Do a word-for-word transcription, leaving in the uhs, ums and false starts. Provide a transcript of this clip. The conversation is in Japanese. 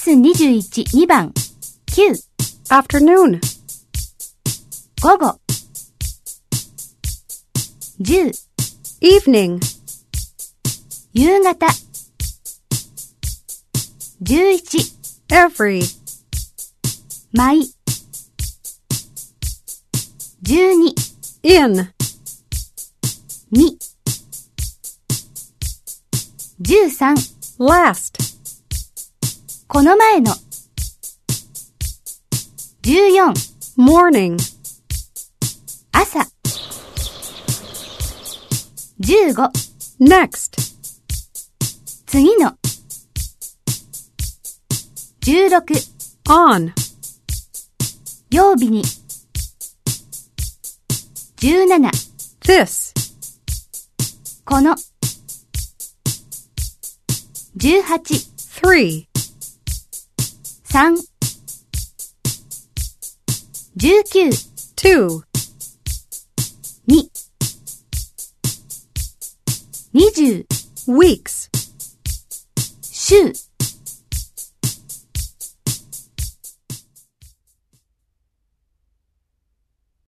スにじゅういち、にばん、きゅう、 afternoon, 午後、じゅう、 evening, 夕方、じゅういち、 every, 毎、じゅうに、 in, に、じゅうさん、 last, この前の、じゅうよん、 morning, 朝、じゅうご、 next, 次の、じゅうろく、 on, 曜日に、じゅうなな、 this, この、じゅうはち、 three, さん、じゅうきゅう、 two, に、にじゅう、 weeks, 週、